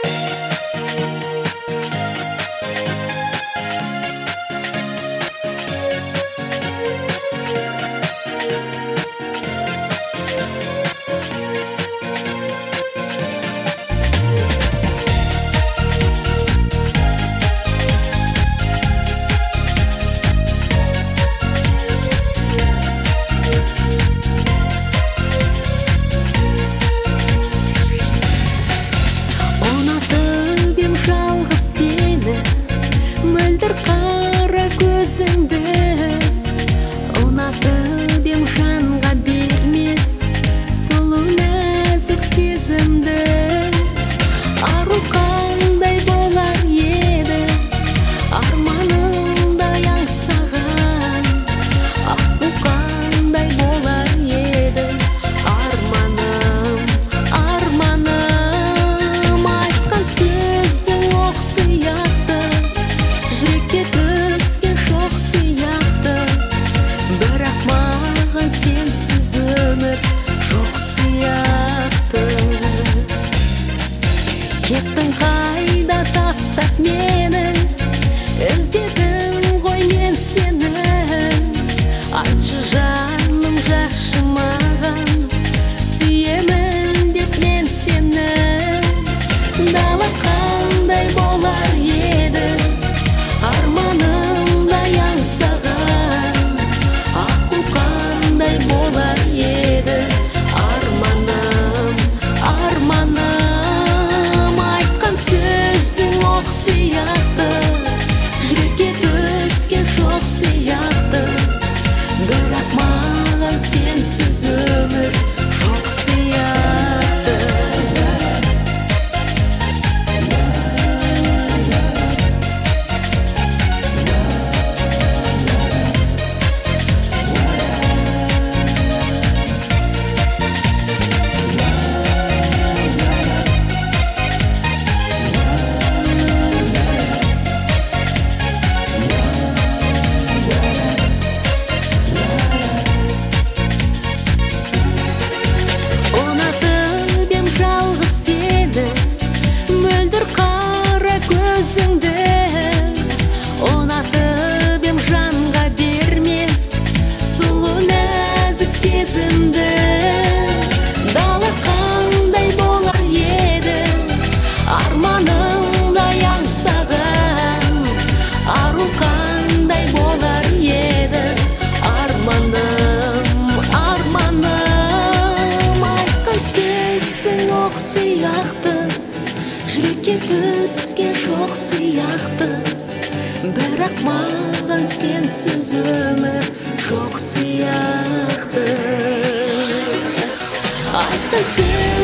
Мөлдір қара көзіңді ұнатып ем жанға бермес сұлу нәзік сезімді. Ару қандай болар еді арманымдай аңсаған, аққу қандай болар еді арманым, арманым. Айтқан сөзің оқ сияқты, жүрекке түскен шоқ сияқты, бірақ маған сенсіз өмір жоқ сияқты. Кеттің қайда тастап мені, іздедім ғой мен сені. Айтшы жаным, жақшы маған, сүйемін деп мен сені. Дала қандай болар еді арманымдай аңсаған, аққу қандай болар еді арманым, арманым. Айтқан сөзің оқ сияқты, жүрекке түскен шоқ сияқты, бірақ маған сенсіз өмір жоқ сияқты. Мөлдір қара көзіңді ұнатып ем жанға бермес сұлу нәзік сезімді. Дала қандай болар еді арманымдай аңсаған, ару қандай болар еді арманым, арманым. Айтқан сөзің оқ сияқты, жүрекке түскен шоқ сияқты, бірақ маған сенсіз өмір жоқ сияқты. Айтқан